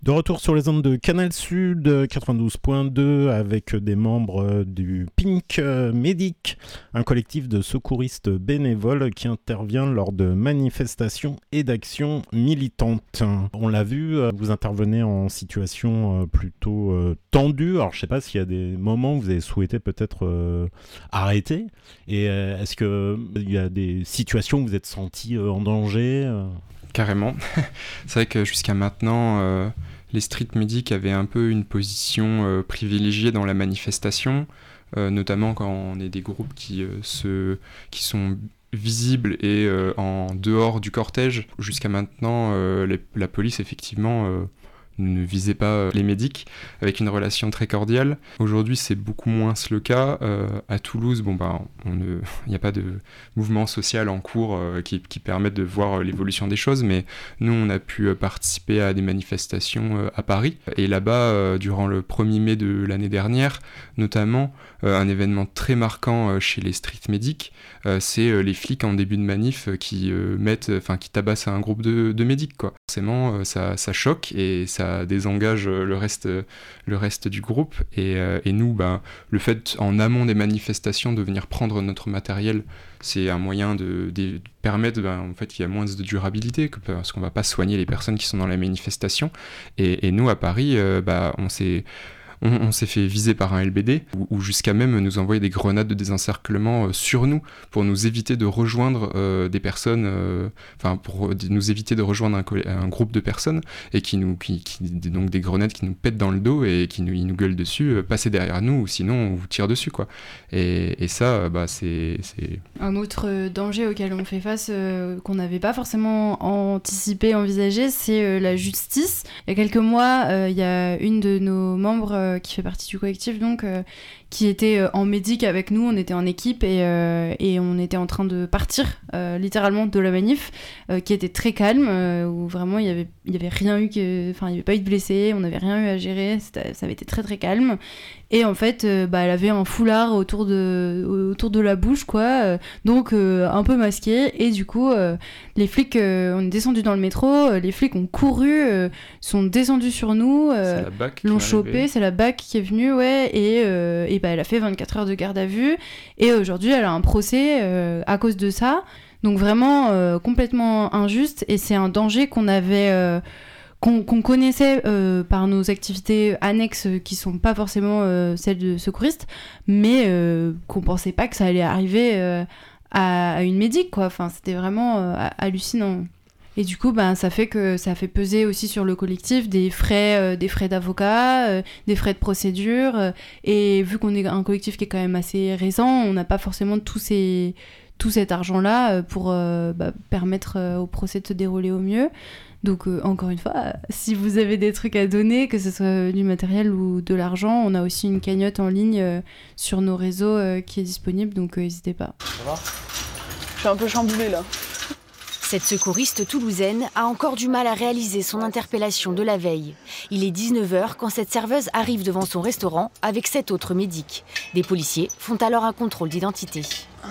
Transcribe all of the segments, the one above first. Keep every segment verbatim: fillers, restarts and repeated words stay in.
De retour sur les ondes de Canal Sud quatre-vingt-douze point deux avec des membres du Pink Medic, un collectif de secouristes bénévoles qui intervient lors de manifestations et d'actions militantes. On l'a vu, vous intervenez en situation plutôt tendue. Alors je ne sais pas s'il y a des moments où vous avez souhaité peut-être euh, arrêter. Et euh, est-ce qu'il y a des situations où vous êtes senti euh, en danger euh... Carrément. C'est vrai que jusqu'à maintenant, euh, les street medics avaient un peu une position euh, privilégiée dans la manifestation, euh, notamment quand on est des groupes qui, euh, se, qui sont visibles et euh, en dehors du cortège. Jusqu'à maintenant, euh, les, la police, effectivement, euh, ne visait pas les médics avec une relation très cordiale. Aujourd'hui, c'est beaucoup moins le cas. Euh, à Toulouse, bon, bah, on ne, il n'y a pas de mouvement social en cours euh, qui, qui permette de voir l'évolution des choses, mais nous, on a pu participer à des manifestations euh, à Paris. Et là-bas, euh, durant le premier mai de l'année dernière, notamment, euh, un événement très marquant euh, chez les street medics, euh, c'est euh, les flics en début de manif euh, qui euh, mettent, enfin, qui tabassent un groupe de, de médics, quoi. Forcément, euh, ça, ça choque et ça désengage le reste, le reste du groupe. Et, euh, et nous, bah, le fait en amont des manifestations de venir prendre notre matériel, c'est un moyen de, de permettre bah, en fait, qu'il y a moins de durabilité, que, parce qu'on ne va pas soigner les personnes qui sont dans la manifestation. Et, et nous, à Paris, euh, bah, on s'est... On, on s'est fait viser par un L B D, ou, ou jusqu'à même nous envoyer des grenades de désencerclement euh, sur nous, pour nous éviter de rejoindre euh, des personnes, enfin euh, pour nous éviter de rejoindre un, un groupe de personnes, et qui nous, qui, qui, donc des grenades qui nous pètent dans le dos et qui nous, ils nous gueulent dessus, euh, passez derrière nous, ou sinon on vous tire dessus, quoi. Et, et ça, bah, c'est, c'est... Un autre danger auquel on fait face, euh, qu'on n'avait pas forcément anticipé, envisagé, c'est euh, la justice. Il y a quelques mois, euh, il y a une de nos membres euh, qui fait partie du collectif, donc, euh, qui était euh, en médic avec nous, on était en équipe et, euh, et on était en train de partir euh, littéralement de la manif, euh, qui était très calme, euh, où vraiment il y avait, il y avait rien eu, que, enfin il y avait pas eu de blessés, on n'avait rien eu à gérer, ça avait été très très calme. Et en fait, euh, bah, elle avait un foulard autour de, autour de la bouche, quoi, euh, donc euh, un peu masqué. Et du coup, euh, les flics, euh, on est descendus dans le métro, euh, les flics ont couru, euh, sont descendus sur nous, euh, l'ont chopé, c'est la B A C qui est venue, ouais, et, euh, et bah, elle a fait vingt-quatre heures de garde à vue. Et aujourd'hui, elle a un procès euh, à cause de ça. Donc vraiment euh, complètement injuste. Et c'est un danger qu'on avait... Euh, Qu'on, qu'on connaissait euh, par nos activités annexes euh, qui sont pas forcément euh, celles de secouristes, mais euh, qu'on pensait pas que ça allait arriver euh, à, à une médic, quoi. Enfin, c'était vraiment euh, hallucinant. Et du coup, ben, ça fait que ça fait peser aussi sur le collectif des frais, euh, des frais d'avocat, euh, des frais de procédure. Euh, et vu qu'on est un collectif qui est quand même assez récent, on n'a pas forcément tous ces, tout cet argent-là pour euh, bah, permettre euh, au procès de se dérouler au mieux. Donc, euh, encore une fois, si vous avez des trucs à donner, que ce soit du matériel ou de l'argent, on a aussi une cagnotte en ligne euh, sur nos réseaux euh, qui est disponible, donc euh, n'hésitez pas. Ça va ? Je suis un peu chamboulée, là. Cette secouriste toulousaine a encore du mal à réaliser son interpellation de la veille. Il est dix-neuf heures quand cette serveuse arrive devant son restaurant avec sept autres médics. Des policiers font alors un contrôle d'identité.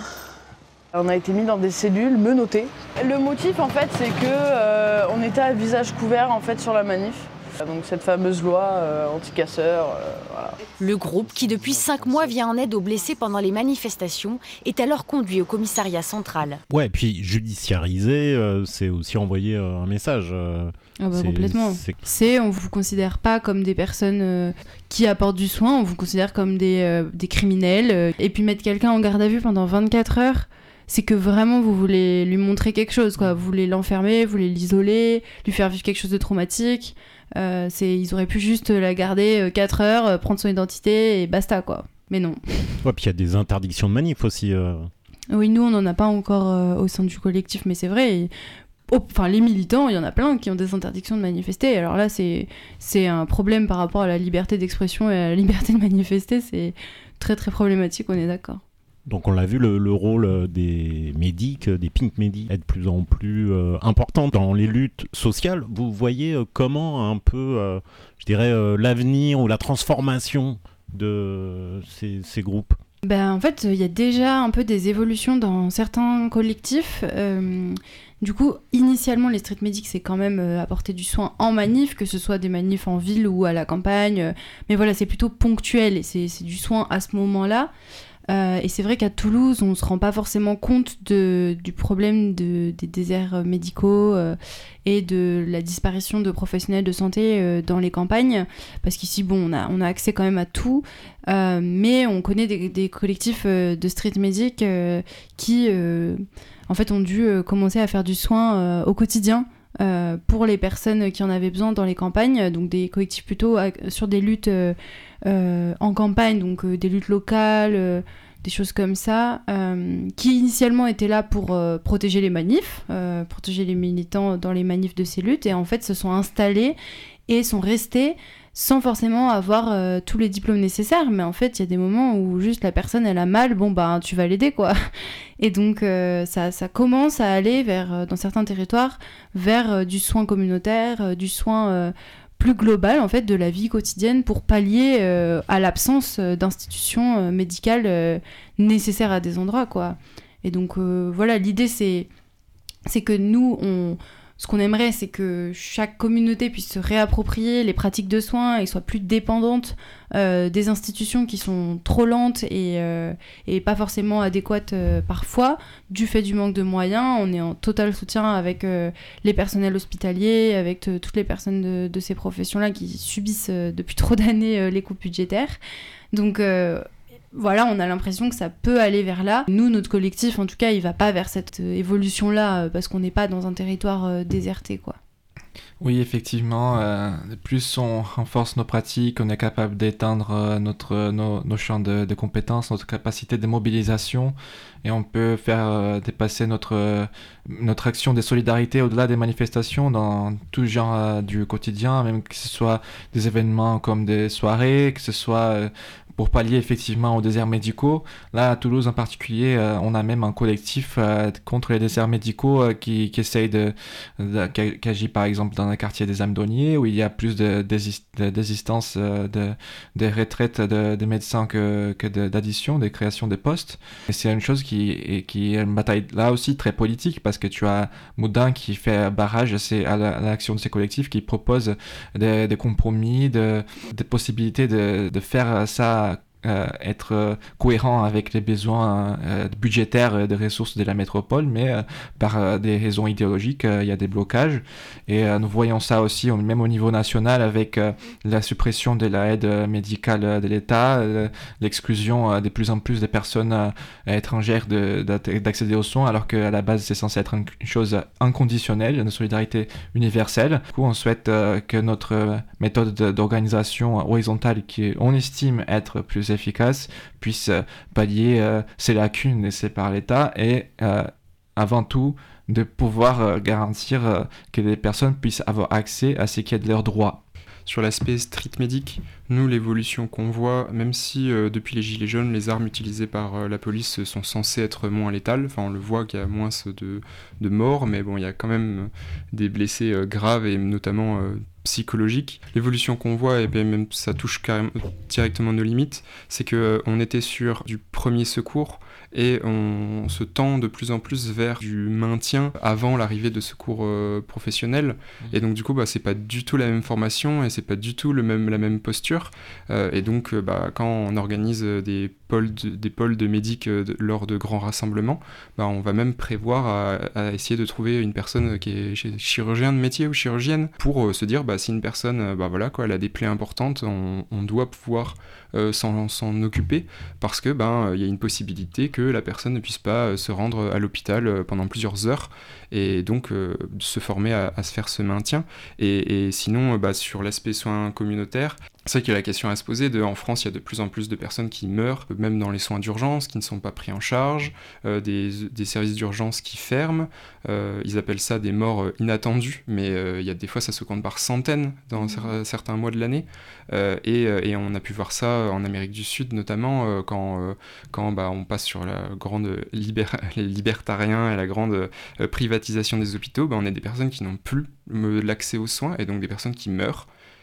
On a été mis dans des cellules menottées. Le motif, en fait, c'est que euh, on était à visage couvert en fait sur la manif. Donc cette fameuse loi euh, anti-casseurs, euh, voilà. Le groupe, qui depuis cinq mois vient en aide aux blessés pendant les manifestations, est alors conduit au commissariat central. Ouais, puis judiciariser, euh, c'est aussi envoyer euh, un message. Euh, ah bah complètement. C'est... c'est, on vous considère pas comme des personnes euh, qui apportent du soin, on vous considère comme des, euh, des criminels. Euh, et puis mettre quelqu'un en garde à vue pendant vingt-quatre heures, c'est que vraiment vous voulez lui montrer quelque chose, quoi. Vous voulez l'enfermer, vous voulez l'isoler, lui faire vivre quelque chose de traumatique. Euh, c'est, ils auraient pu juste la garder quatre heures, euh, prendre son identité et basta, quoi. Mais non. Ouais, puis il y a des interdictions de manif aussi. Euh... Oui, nous, on n'en a pas encore euh, au sein du collectif, mais c'est vrai. Et... Enfin, les militants, il y en a plein qui ont des interdictions de manifester. Alors là, c'est, c'est un problème par rapport à la liberté d'expression et à la liberté de manifester. C'est très, très problématique, on est d'accord. Donc on l'a vu, le, le rôle des médics, des Pink Medic est de plus en plus euh, important dans les luttes sociales. Vous voyez euh, comment un peu, euh, je dirais, euh, l'avenir ou la transformation de ces, ces groupes ? Ben, en fait, il y a déjà un peu des évolutions dans certains collectifs. Euh, du coup, initialement, les street medics, c'est quand même euh, apporter du soin en manif, que ce soit des manifs en ville ou à la campagne. Mais voilà, c'est plutôt ponctuel et c'est, c'est du soin à ce moment-là. Euh, et c'est vrai qu'à Toulouse, on ne se rend pas forcément compte de, du problème de, des déserts médicaux euh, et de la disparition de professionnels de santé euh, dans les campagnes. Parce qu'ici, bon, on a, on a accès quand même à tout. Euh, mais on connaît des, des collectifs euh, de street medics euh, qui, euh, en fait, ont dû euh, commencer à faire du soin euh, au quotidien. Euh, pour les personnes qui en avaient besoin dans les campagnes, donc des collectifs plutôt euh, sur des luttes euh, euh, en campagne, donc euh, des luttes locales, euh, des choses comme ça, euh, qui initialement étaient là pour euh, protéger les manifs, euh, protéger les militants dans les manifs de ces luttes, et en fait se sont installés et sont restés sans forcément avoir euh, tous les diplômes nécessaires, mais en fait il y a des moments où juste la personne elle a mal, bon bah tu vas l'aider quoi. Et donc euh, ça, ça commence à aller vers, euh, dans certains territoires, vers euh, du soin communautaire, euh, du soin euh, plus global en fait de la vie quotidienne pour pallier euh, à l'absence euh, d'institutions euh, médicales euh, nécessaires à des endroits quoi. Et donc euh, voilà, l'idée c'est, c'est que nous on... Ce qu'on aimerait, c'est que chaque communauté puisse se réapproprier les pratiques de soins et soit plus dépendante euh, des institutions qui sont trop lentes et, euh, et pas forcément adéquates euh, parfois, du fait du manque de moyens. On est en total soutien avec euh, les personnels hospitaliers, avec t- toutes les personnes de, de ces professions-là qui subissent euh, depuis trop d'années euh, les coupes budgétaires. Donc... Euh, Voilà, on a l'impression que ça peut aller vers là. Nous, notre collectif, en tout cas, il va pas vers cette euh, évolution-là euh, parce qu'on n'est pas dans un territoire euh, déserté, quoi. Oui, effectivement, euh, plus on renforce nos pratiques, on est capable d'étendre euh, notre, nos, nos champs de, de compétences, notre capacité de mobilisation, et on peut faire euh, dépasser notre, euh, notre action de solidarité au-delà des manifestations dans tout genre euh, du quotidien, même que ce soit des événements comme des soirées, que ce soit... Euh, pour pallier effectivement aux déserts médicaux. Là, à Toulouse en particulier, euh, on a même un collectif euh, contre les déserts médicaux euh, qui, qui essaye de, de qui, qui agit par exemple dans le quartier des Amdonniers où il y a plus de, désist, de désistance euh, de, de retraite de, de médecins que, que de, d'addition, de création de postes. Et c'est une chose qui, et, qui est une bataille là aussi très politique parce que tu as Moudin qui fait barrage c'est à, la, à l'action de ces collectifs, qui propose des, des compromis, de, des possibilités de, de faire ça Euh, être euh, cohérent avec les besoins euh, budgétaires et des ressources de la métropole, mais euh, par euh, des raisons idéologiques, il euh, y a des blocages. Et euh, nous voyons ça aussi, même au niveau national, avec euh, la suppression de la aide médicale de l'État, euh, l'exclusion euh, de plus en plus des personnes euh, étrangères de, d'accéder aux soins, alors qu'à la base, c'est censé être une chose inconditionnelle, une solidarité universelle. Du coup, on souhaite euh, que notre méthode d'organisation horizontale, qui on estime être plus efficace, puisse euh, pallier euh, ces lacunes laissées par l'État et euh, avant tout de pouvoir euh, garantir euh, que les personnes puissent avoir accès à ce qui est de leurs droits. Sur l'aspect street medic, nous, l'évolution qu'on voit, même si euh, depuis les Gilets jaunes, les armes utilisées par euh, la police sont censées être moins létales, enfin on le voit qu'il y a moins de, de morts, mais bon, il y a quand même des blessés euh, graves et notamment euh, psychologiques. L'évolution qu'on voit, et bien même ça touche carrément, directement nos limites, c'est qu'on euh, était sur du premier secours, et on se tend de plus en plus vers du maintien avant l'arrivée de secours euh, professionnels. Et donc du coup, bah, c'est pas du tout la même formation et c'est pas du tout le même, la même posture. Euh, et donc, euh, bah, quand on organise des pôles de, des pôles de médic euh, de, lors de grands rassemblements, bah, on va même prévoir à, à essayer de trouver une personne qui est chirurgien de métier ou chirurgienne pour euh, se dire, bah, si une personne, euh, bah, voilà, quoi, elle a des plaies importantes, on, on doit pouvoir euh, s'en, s'en occuper parce que ben, y a une possibilité que la personne ne puisse pas euh, se rendre à l'hôpital euh, pendant plusieurs heures et donc euh, se former à, à se faire ce maintien. Et, et sinon, euh, bah, sur l'aspect soins communautaires, c'est vrai qu'il y a la question à se poser de, en France, il y a de plus en plus de personnes qui meurent, même dans les soins d'urgence, qui ne sont pas pris en charge, euh, des, des services d'urgence qui ferment, euh, ils appellent ça des morts inattendues, mais euh, il y a des fois ça se compte par centaines dans mmh. certains mois de l'année, euh, et, et on a pu voir ça en Amérique du Sud notamment, euh, quand, euh, quand bah, on passe sur la grande libér- les libertariens et la grande euh, privatisation des hôpitaux, bah, on a des personnes qui n'ont plus l'accès aux soins, et donc des personnes qui meurent.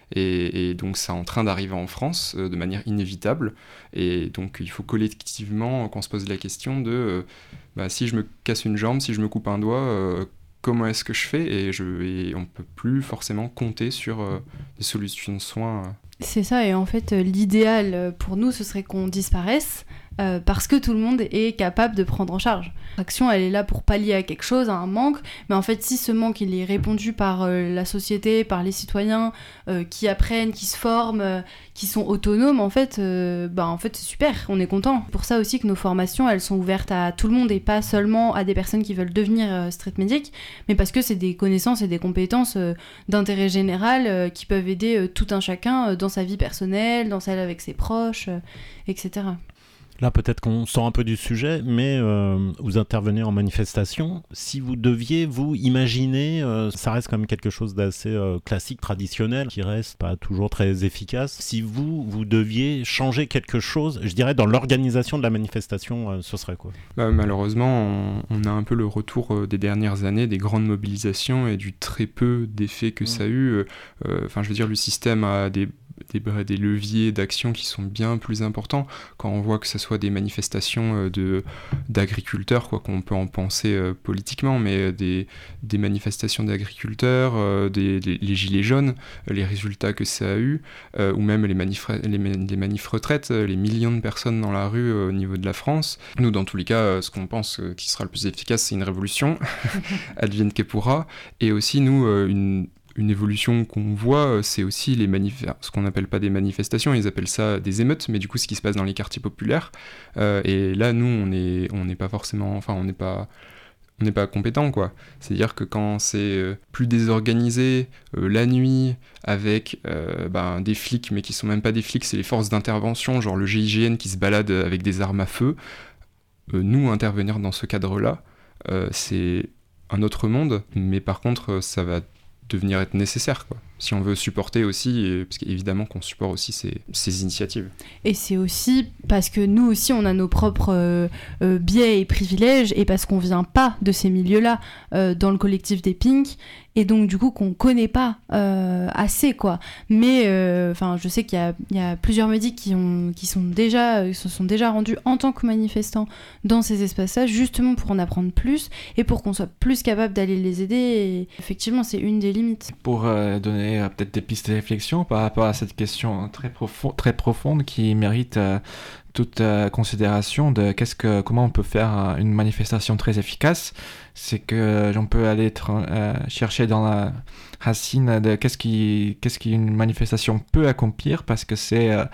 Et, et donc c'est en train d'arriver en France euh, de manière inévitable. Et donc il faut collectivement qu'on se pose la question de euh, bah, si je me casse une jambe, si je me coupe un doigt, euh, comment est-ce que je fais ? Et, je, et on ne peut plus forcément compter sur euh, des solutions de soins. Euh. C'est ça, et en fait l'idéal pour nous ce serait qu'on disparaisse. Euh, parce que tout le monde est capable de prendre en charge. L'action, elle est là pour pallier à quelque chose, à un manque, mais en fait, si ce manque, il est répondu par euh, la société, par les citoyens, euh, qui apprennent, qui se forment, euh, qui sont autonomes, en fait, euh, bah, en fait, c'est super, on est content. Pour ça aussi que nos formations, elles sont ouvertes à tout le monde et pas seulement à des personnes qui veulent devenir euh, street medic, mais parce que c'est des connaissances et des compétences euh, d'intérêt général euh, qui peuvent aider euh, tout un chacun euh, dans sa vie personnelle, dans celle avec ses proches, euh, et cetera. Là, peut-être qu'on sort un peu du sujet, mais euh, vous intervenez en manifestation. Si vous deviez vous imaginer, euh, ça reste quand même quelque chose d'assez euh, classique, traditionnel, qui reste pas toujours très efficace. Si vous, vous deviez changer quelque chose, je dirais, dans l'organisation de la manifestation, euh, ce serait quoi ? Bah, malheureusement, on, on a un peu le retour euh, des dernières années, des grandes mobilisations et du très peu d'effets que mmh. ça a eu. Enfin, euh, je veux dire, le système a des Des, des leviers d'action qui sont bien plus importants quand on voit que ce soit des manifestations de, d'agriculteurs, quoi qu'on peut en penser euh, politiquement, mais des, des manifestations d'agriculteurs, euh, des, des, les gilets jaunes, les résultats que ça a eu, euh, ou même les manifs, les, les manifs retraites, les millions de personnes dans la rue euh, au niveau de la France. Nous, dans tous les cas, euh, ce qu'on pense euh, qui sera le plus efficace, c'est une révolution, advienne que pourra, et aussi nous, euh, une Une évolution qu'on voit, c'est aussi les manif- ce qu'on n'appelle pas des manifestations, ils appellent ça des émeutes, mais du coup ce qui se passe dans les quartiers populaires. Euh, et là, nous, on n'est on n'est pas forcément, enfin, on n'est pas, on n'est pas compétent, quoi. C'est-à-dire que quand c'est euh, plus désorganisé, euh, la nuit, avec euh, ben, des flics, mais qui sont même pas des flics, c'est les forces d'intervention, genre le G I G N qui se balade avec des armes à feu. Euh, nous, intervenir dans ce cadre-là, euh, c'est un autre monde, mais par contre, ça va devenir être nécessaire, quoi. Si on veut supporter aussi, et, parce qu'évidemment qu'on supporte aussi ces, ces initiatives. Et c'est aussi parce que nous aussi on a nos propres euh, euh, biais et privilèges, et parce qu'on vient pas de ces milieux-là euh, dans le collectif des Pink, et donc du coup qu'on connaît pas euh, assez, quoi. Mais enfin euh, je sais qu'il y a, il y a plusieurs médics qui, ont, qui sont déjà, euh, se sont déjà rendus en tant que manifestants dans ces espaces-là, justement pour en apprendre plus, et pour qu'on soit plus capable d'aller les aider, et effectivement c'est une des limites. Pour euh, donner euh, peut-être des pistes de réflexion par rapport à cette question très, profond, très profonde qui mérite euh, toute euh, considération de qu'est-ce que, comment on peut faire euh, une manifestation très efficace, c'est que euh, on peut aller tra- euh, chercher dans la racine de qu'est-ce qui, qu'est-ce qu'une manifestation peut accomplir, parce que c'est euh,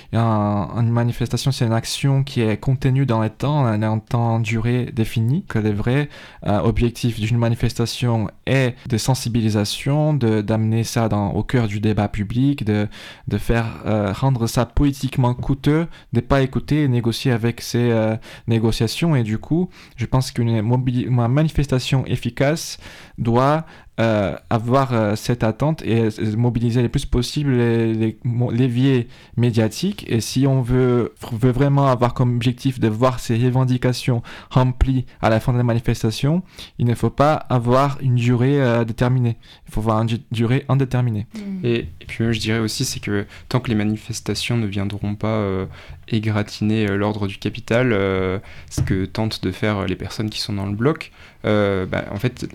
un, une manifestation, c'est une action qui est contenue dans le temps, un temps durée défini, que le vrai euh, objectif d'une manifestation est de sensibilisation, de, d'amener ça dans, au cœur du débat public, de, de faire euh, rendre ça politiquement coûteux, de pas écouter et négocier avec ces euh, négociations, et du coup, je pense qu'une mobili- une manifestation efficace doit Euh, avoir euh, cette attente et euh, mobiliser le plus possible les, les mo- leviers médiatiques. Et si on veut, veut vraiment avoir comme objectif de voir ces revendications remplies à la fin de la manifestation, il ne faut pas avoir une durée euh, déterminée. Il faut avoir une du- durée indéterminée. Mmh. Et, et puis même, je dirais aussi, c'est que tant que les manifestations ne viendront pas euh, égratigner euh, l'ordre du capital, euh, ce que tentent de faire les personnes qui sont dans le bloc, euh, bah, en fait...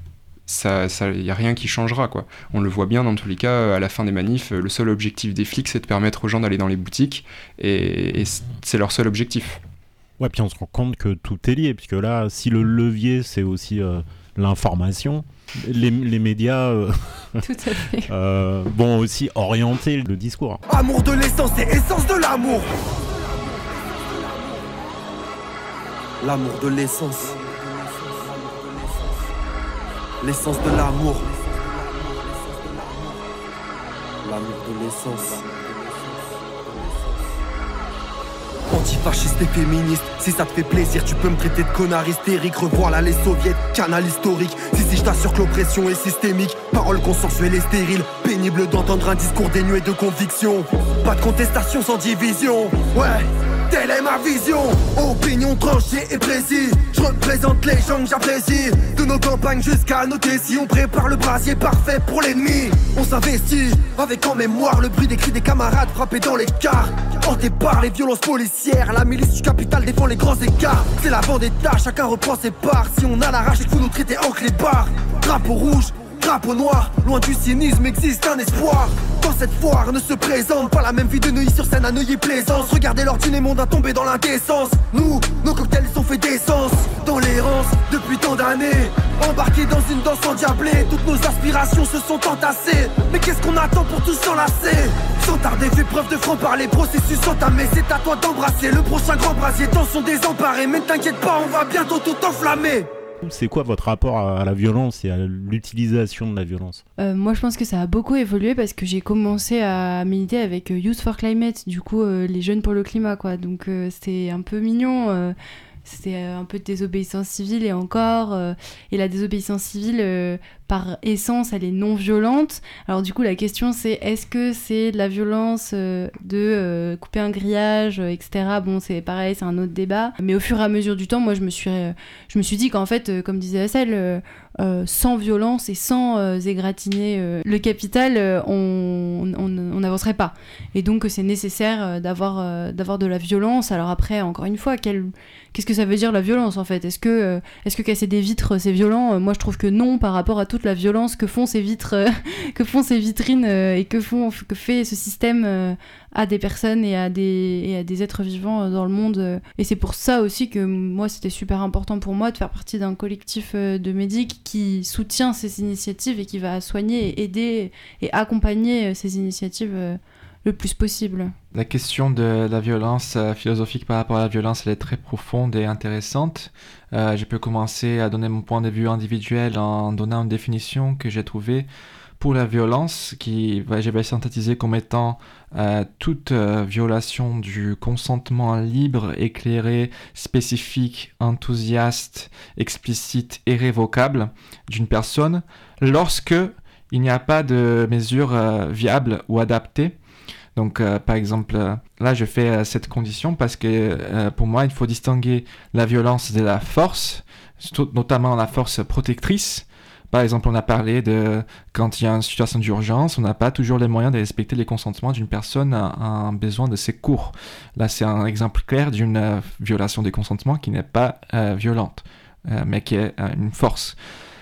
ça, ça, y a rien qui changera, quoi. On le voit bien dans tous les cas, à la fin des manifs, le seul objectif des flics, c'est de permettre aux gens d'aller dans les boutiques, et, et c'est leur seul objectif. Ouais, puis on se rend compte que tout est lié, puisque là, si le levier, c'est aussi euh, l'information, les, les médias euh, Tout à fait. euh, vont aussi orienter le discours. Amour de l'essence et essence de l'amour. L'amour de l'essence. L'essence de l'amour. L'amour de l'essence. Antifasciste et féministe, si ça te fait plaisir, tu peux me traiter de connard hystérique. Revoilà les soviets, canal historique. Si si je t'assure que l'oppression est systémique, parole consensuelle et stérile. Pénible d'entendre un discours dénué de conviction. Pas de contestation sans division. Ouais, telle est ma vision. Opinion tranchée et précise. Je représente les gens que j'apprécie. De nos campagnes jusqu'à nos décis, on prépare le brasier parfait pour l'ennemi. On s'investit avec en mémoire le bruit des cris des camarades frappés dans les cars. Hanté par les violences policières, la milice du capital défend les grands écarts. C'est la vendetta, chacun reprend ses parts. Si on a la rage, il faut nous traiter en clébards. Drapeau rouge, drapeau noir, loin du cynisme existe un espoir. Quand cette foire ne se présente pas la même vie de Neuilly-sur-Seine à Neuilly-Plaisance. Regardez l'ordinaire monde à tomber dans l'indécence. Nous, nos cocktails sont faits d'essence. Dans l'errance, depuis tant d'années, embarqués dans une danse endiablée. Toutes nos aspirations se sont entassées. Mais qu'est-ce qu'on attend pour tout s'enlacer? Sans tarder, fais preuve de franc-parler, processus entamé. C'est à toi d'embrasser le prochain grand brasier. Tension désemparée, mais ne t'inquiète pas, on va bientôt tout enflammer. C'est quoi votre rapport à la violence et à l'utilisation de la violence? euh, Moi, je pense que ça a beaucoup évolué parce que j'ai commencé à militer avec Youth for Climate, du coup, euh, les jeunes pour le climat, quoi. Donc, euh, c'était un peu mignon. Euh, c'était un peu de désobéissance civile et encore. Euh, et la désobéissance civile, euh, par essence, elle est non violente. Alors, du coup, la question, c'est est-ce que c'est de la violence euh, de euh, couper un grillage, euh, et cetera. Bon, c'est pareil, c'est un autre débat. Mais au fur et à mesure du temps, moi, je me suis, euh, je me suis dit qu'en fait, euh, comme disait Assel, euh, euh, sans violence et sans euh, égratigner euh, le capital, euh, on on n'avancerait pas. Et donc, c'est nécessaire euh, d'avoir, euh, d'avoir de la violence. Alors après, encore une fois, quelle... qu'est-ce que ça veut dire la violence en fait? Est-ce que, euh, est-ce que casser des vitres c'est violent? euh, Moi je trouve que non par rapport à toute la violence que font ces vitres, euh, que font ces vitrines euh, et que, font, que fait ce système euh, à des personnes et à des, et à des êtres vivants euh, dans le monde. Euh. Et c'est pour ça aussi que moi c'était super important pour moi de faire partie d'un collectif euh, de médics qui soutient ces initiatives et qui va soigner et aider et accompagner euh, ces initiatives euh, le plus possible. La question de la violence euh, philosophique par rapport à la violence, elle est très profonde et intéressante. Euh, je peux commencer à donner mon point de vue individuel en donnant une définition que j'ai trouvée pour la violence, qui bah, je vais synthétiser comme étant euh, toute euh, violation du consentement libre, éclairé, spécifique, enthousiaste, explicite et révocable d'une personne lorsque il n'y a pas de mesures euh, viables ou adaptées. Donc, euh, par exemple, euh, là, je fais euh, cette condition parce que, euh, pour moi, il faut distinguer la violence de la force, notamment la force protectrice. Par exemple, on a parlé de quand il y a une situation d'urgence, on n'a pas toujours les moyens de respecter les consentements d'une personne à un besoin de secours. Là, c'est un exemple clair d'une euh, violation des consentements qui n'est pas euh, violente, euh, mais qui est euh, une force.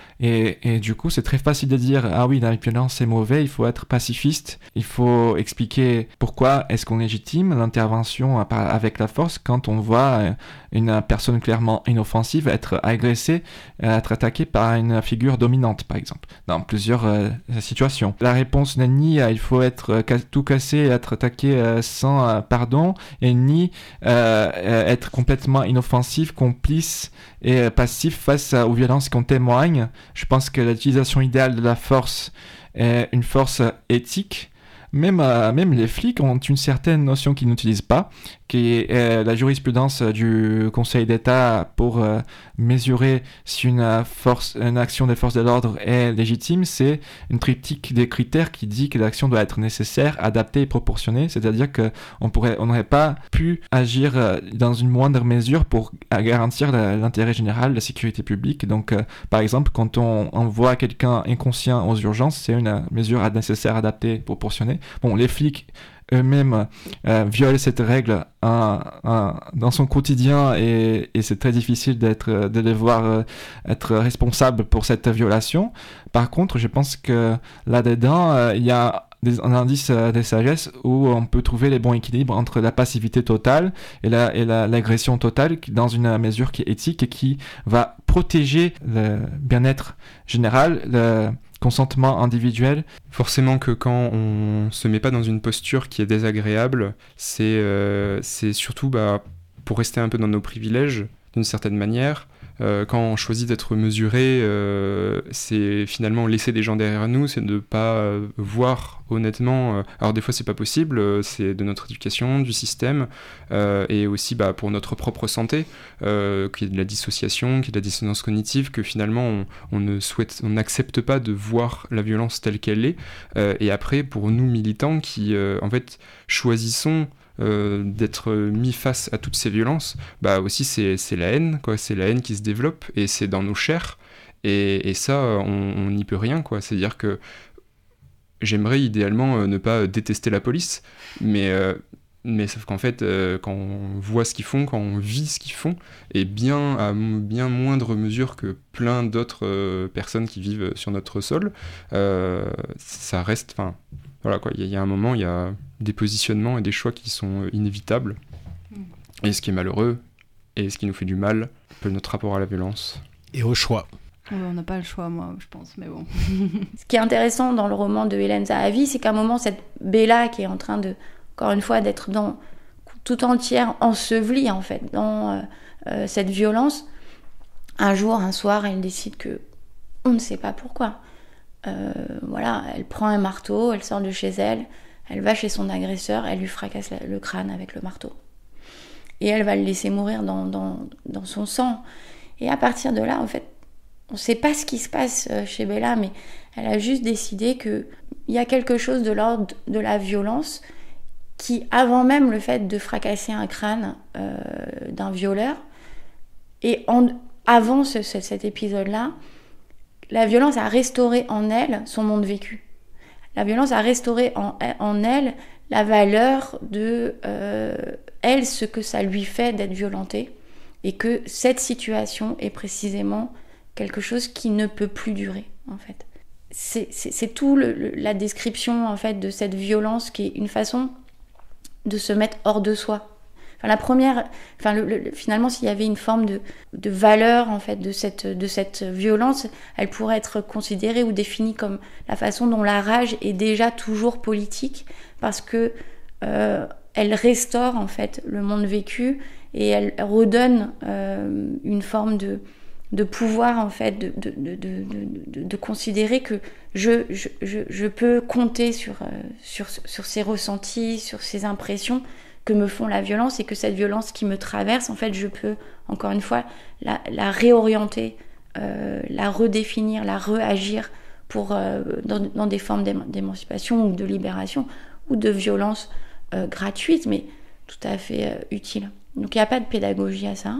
Et, et du coup, c'est très facile de dire « Ah oui, la violence, c'est mauvais, il faut être pacifiste. » Il faut expliquer pourquoi est-ce qu'on légitime l'intervention avec la force quand on voit une personne clairement inoffensive être agressée, être attaquée par une figure dominante, par exemple, dans plusieurs euh, situations. La réponse n'est ni euh, « il faut être euh, tout cassé, être attaqué euh, sans euh, pardon », et ni euh, euh, être complètement inoffensif, complice et euh, passif face aux violences qu'on témoigne. Je pense que l'utilisation idéale de la force est une force éthique. Même, euh, même les flics ont une certaine notion qu'ils n'utilisent pas, qui est euh, la jurisprudence du Conseil d'État pour euh, mesurer si une, force, une action des forces de l'ordre est légitime. C'est une triptyque des critères qui dit que l'action doit être nécessaire, adaptée et proportionnée, c'est-à-dire qu'on pourrait, on n'aurait pas pu agir euh, dans une moindre mesure pour garantir la, l'intérêt général, la sécurité publique. Donc, euh, par exemple, quand on envoie quelqu'un inconscient aux urgences, c'est une mesure nécessaire, adaptée, proportionnée. Bon, les flics eux-mêmes euh, violent cette règle hein, hein, dans son quotidien et, et c'est très difficile d'être, de les voir euh, être responsables pour cette violation. Par contre, je pense que là-dedans, euh, il y a des, un indice euh, de sagesse où on peut trouver les bons équilibres entre la passivité totale et, la, et la, l'agression totale dans une mesure qui est éthique et qui va protéger le bien-être général, le consentement individuel. Forcément que quand on se met pas dans une posture qui est désagréable, c'est, euh, c'est surtout bah, pour rester un peu dans nos privilèges, d'une certaine manière. Euh, quand on choisit d'être mesuré, euh, c'est finalement laisser des gens derrière nous, c'est de ne pas euh, voir honnêtement. Euh, alors des fois c'est pas possible, euh, c'est de notre éducation, du système, euh, et aussi bah, pour notre propre santé, euh, qu'il y ait de la dissociation, qu'il y ait de la dissonance cognitive, que finalement on, on ne souhaite, on n'accepte pas de voir la violence telle qu'elle est. Euh, et après pour nous militants qui euh, en fait choisissons euh, d'être mis face à toutes ces violences, bah aussi c'est, c'est la haine, quoi. C'est la haine qui se développe et c'est dans nos chairs. Et, et ça, on n'y peut rien, quoi. C'est-à-dire que j'aimerais idéalement euh, ne pas détester la police, mais, euh, mais sauf qu'en fait, euh, quand on voit ce qu'ils font, quand on vit ce qu'ils font, et bien à bien moindre mesure que plein d'autres euh, personnes qui vivent sur notre sol, euh, ça reste... Enfin, voilà, quoi. Il y, y a un moment, il y a des positionnements et des choix qui sont inévitables. Et ce qui est malheureux, et ce qui nous fait du mal, un peu notre rapport à la violence. Et au choix. Ouais, on n'a pas le choix, moi, je pense, mais bon. Ce qui est intéressant dans le roman de Hélène Zahavi, c'est qu'à un moment, cette Bella qui est en train de, encore une fois, d'être dans, tout entière ensevelie, en fait, dans euh, euh, cette violence, un jour, un soir, elle décide que, on ne sait pas pourquoi, euh, voilà, elle prend un marteau, elle sort de chez elle, elle va chez son agresseur, elle lui fracasse la, le crâne avec le marteau. Et elle va le laisser mourir dans, dans, dans son sang. Et à partir de là, en fait, on ne sait pas ce qui se passe chez Bella, mais elle a juste décidé qu'il y a quelque chose de l'ordre de la violence qui, avant même le fait de fracasser un crâne euh, d'un violeur, et en, avant ce, ce, cet épisode-là, la violence a restauré en elle son monde vécu. La violence a restauré en, en elle la valeur de euh, elle, ce que ça lui fait d'être violentée, et que cette situation est précisément quelque chose qui ne peut plus durer, en fait. C'est, c'est, c'est tout le, le, la description, en fait, de cette violence qui est une façon de se mettre hors de soi. Enfin, la première, enfin, le, le, finalement, s'il y avait une forme de, de valeur, en fait, de cette, de cette violence, elle pourrait être considérée ou définie comme la façon dont la rage est déjà toujours politique, parce que euh, elle restaure, en fait, le monde vécu, et elle redonne euh, une forme de de pouvoir, en fait, de, de, de, de, de, de considérer que je, je, je, je peux compter sur, euh, sur, sur ces ressentis, sur ces impressions que me font la violence, et que cette violence qui me traverse, en fait, je peux, encore une fois, la, la réorienter, euh, la redéfinir, la réagir pour, euh, dans, dans des formes d'émancipation ou de libération ou de violence euh, gratuite, mais tout à fait euh, utile. Donc il n'y a pas de pédagogie à ça.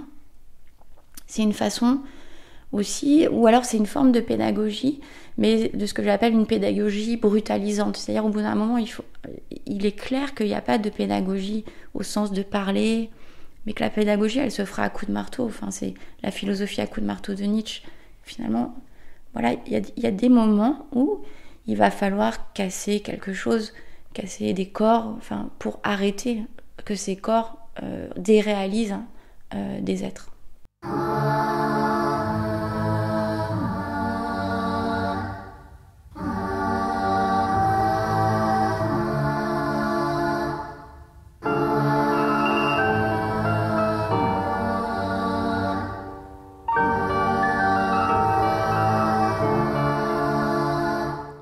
C'est une façon aussi, ou alors c'est une forme de pédagogie, mais de ce que j'appelle une pédagogie brutalisante. C'est-à-dire au bout d'un moment, il, faut, il est clair qu'il n'y a pas de pédagogie au sens de parler, mais que la pédagogie, elle se fera à coups de marteau. Enfin, c'est la philosophie à coups de marteau de Nietzsche. Finalement, voilà, il y a, il y a des moments où il va falloir casser quelque chose, casser des corps, enfin, pour arrêter que ces corps euh, déréalisent hein, euh, des êtres.